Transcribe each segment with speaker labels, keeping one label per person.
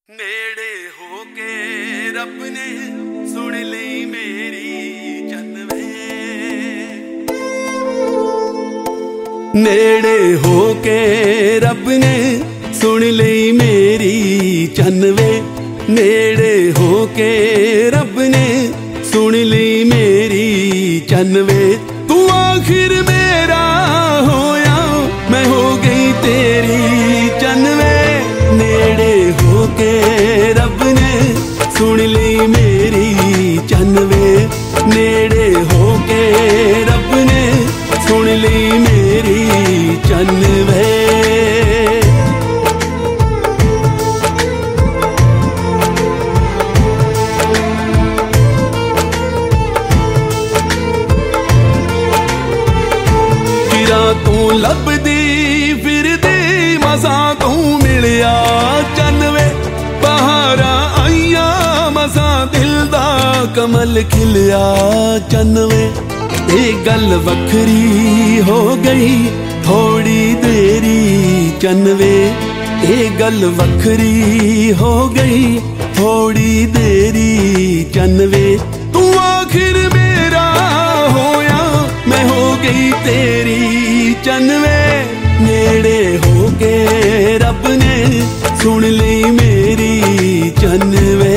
Speaker 1: नेड़े होके रब ने सुन ली मेरी चन्नवे। नेड़े होके रब ने सुन ली मेरी चन्नवे। नेड़े होके रब ने सुन ली मेरी चन्नवे। तू आखिर मेरा होया मैं हो गई तेरी चन्नवे। नेड़े होके रब ने सुन ली मेरी चन्नवे। नेड़े होके रब ने सुन ली मेरी चन्नवे। तू लभदी फिरदी मसा तू मिलिया चन्नवे। बहारा आईया मसा दिल दा कमल खिलिया चन्नवे। ये गल वखरी हो गई थोड़ी देरी चन्नवे। ये गल वखरी हो गई थोड़ी देरी चन्नवे। तू आखिर मेरा होया मैं हो गई तेरी चन्नवे। नेड़े होके रब ने सुन ली मेरी चन्नवे।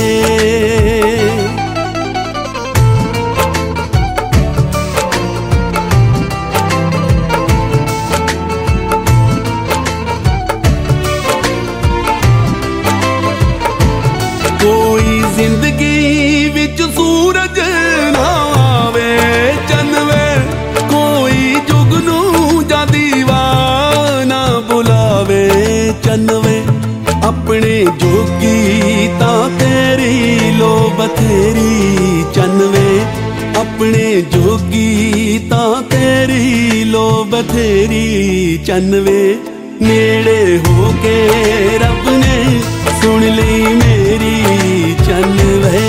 Speaker 1: कोई जिंदगी विच सूरज ना आवे चन्नवे। कोई जुगनू जा दीवाना बुलावे चन्नवे। अपने जोगी ता तेरी लो बथेरी चन्नवे। अपने जोगी ता तेरी लो बथेरी चन्नवे। नेड़े होके रब ने सुन ली मेरी चन्नवे।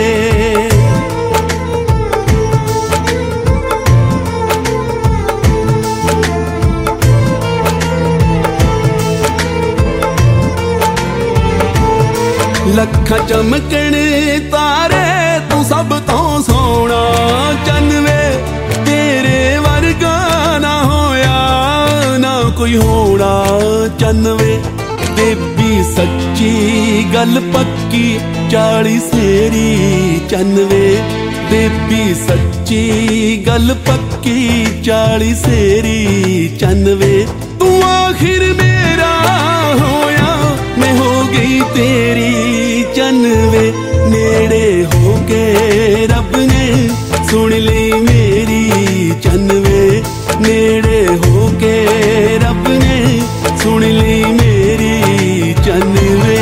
Speaker 1: लखा चमकने तारे तू सब तो सोना चन्नवे। तेरे वर्गा ना होया ना कोई होना चन्नवे। बेबी सच्ची गल पक्की 40 सेरी चन्नवे। बेबी सच्ची गल पक्की 40 सेरी चन्नवे। तू आखिर मेरा होया मैं हो गई तेरी चन्नवे। नेड़े होके रब ने सुन ली मेरी चन्नवे। नेड़े होके रब ने सुन ली मेरी चन्नवे।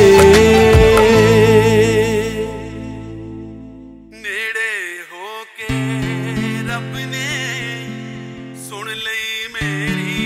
Speaker 1: नेड़े होके रब ने सुन ली मेरी